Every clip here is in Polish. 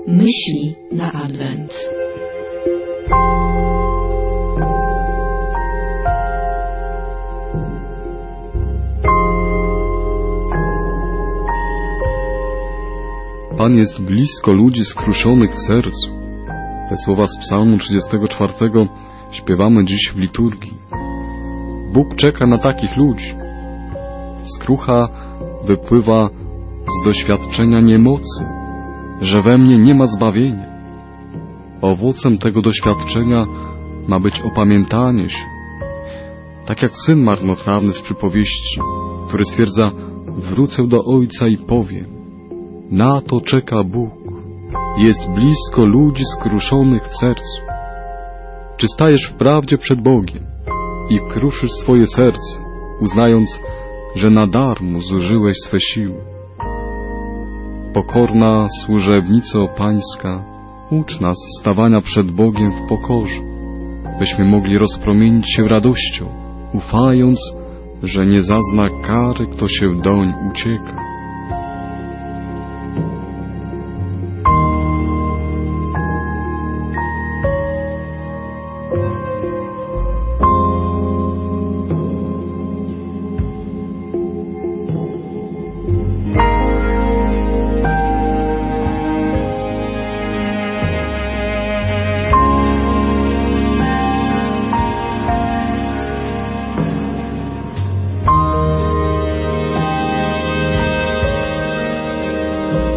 Myśli na Adwent. Pan jest blisko ludzi skruszonych w sercu. Te słowa z Psalmu 34 śpiewamy dziś w liturgii. Bóg czeka na takich ludzi. Skrucha wypływa z doświadczenia niemocy, że we mnie nie ma zbawienia. Owocem tego doświadczenia ma być opamiętanie się. Tak jak syn marnotrawny z przypowieści, który stwierdza: wrócę do ojca i powiem. Na to czeka Bóg. Jest blisko ludzi skruszonych w sercu. Czy stajesz wprawdzie przed Bogiem i kruszysz swoje serce, uznając, że na darmo zużyłeś swe siły? Pokorna służebnico Pańska, ucz nas stawania przed Bogiem w pokorze, byśmy mogli rozpromienić się radością, ufając, że nie zazna kary, kto się doń ucieka.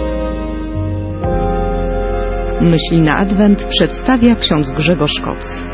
Myśli na Adwent przedstawia ksiądz Grzegorz Koc.